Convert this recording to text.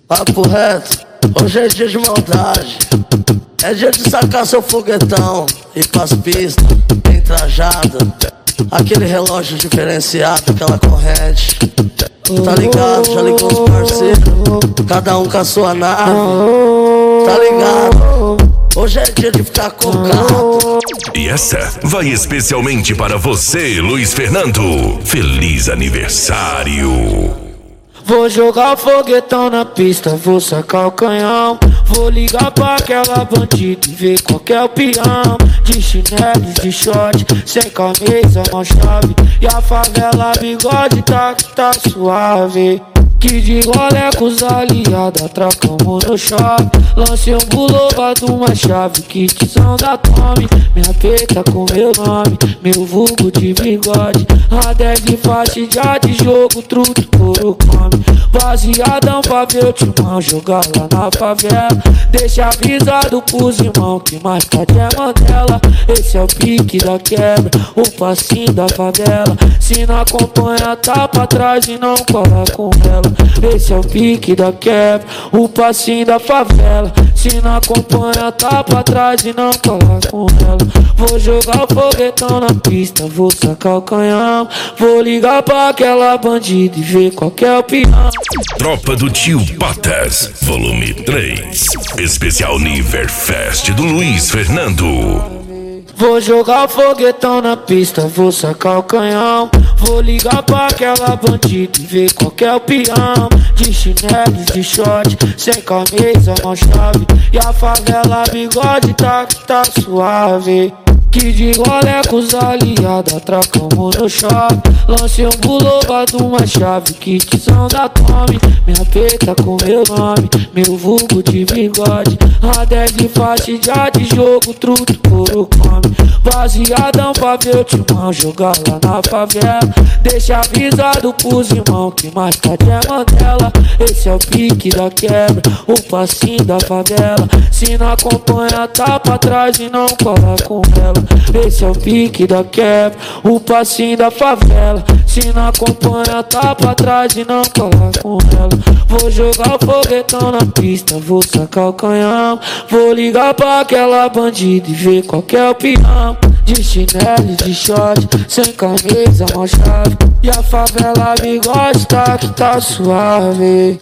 Papo reto, hoje é dia de maldade. É dia de sacar seu foguetão e pras pistas, bem trajada. Aquele relógio diferenciado, aquela corrente. Tá ligado, já ligou os parceiros, cada um com a sua nave. Tá ligado, hoje é dia de ficar cocado. E essa vai especialmente para você, Luiz Fernando. Feliz aniversário! Vou jogar foguetão na pista, vou sacar o canhão. Vou ligar pra aquela bandida e ver qual que é o peão. De chinelos, de short, sem camisa, mão chave. E a favela bigode tá suave. Que de rolê com os aliados, atracamos no shopping. Lancei um bulovado, uma chave, kitzão da Tommy. Minha peita com meu nome, meu vulgo de bigode. A 10 de faixa de jogo, truto, couro come. Baseadão pra ver o timão jogar lá na favela. Deixa avisado pros irmãos que mais tarde é Mandela. Esse é o pique da quebra, o passinho da favela. Se não acompanha tá pra trás e não cola com ela. Esse é o pique da quebra, o passinho da favela. Se não acompanha tá pra trás e não cola com ela. Vou jogar o foguetão na pista, vou sacar o canhão. Vou ligar pra aquela bandida e ver qual que é o peão. Tropa do Tio Patas, volume 3. Especial Niverfest do Luiz Fernando. Vou jogar o foguetão na pista, vou sacar o canhão. Vou ligar pra aquela bandida e ver qual que é o peão. De chinelos, de short, sem camisa, mão chave. E a favela bigode tá suave. Que de rolê com os aliados, atracamos no shopping. Lancei um bulovado, uma chave, kitzão da Tommy. Minha peita com meu nome, meu vulgo de bigode. A 10 de faixa de jogo, truto, couro come. Baseadão pra ver o timão jogar lá na favela. Deixa avisado pros irmãos que mais tarde é Mandela. Esse é o pique da quebra, o passinho da favela. Se não acompanha tá pra trás e não cola com ela. Esse é o pique da quebra, o passinho da favela. Se não acompanha tá pra trás e não cola com ela. Vou jogar o foguetão na pista, vou sacar o canhão. Vou ligar pra aquela bandida e ver qual que é o peão. De chinelo, de short, sem camisa, mão chave. E a favela bigode tá suave.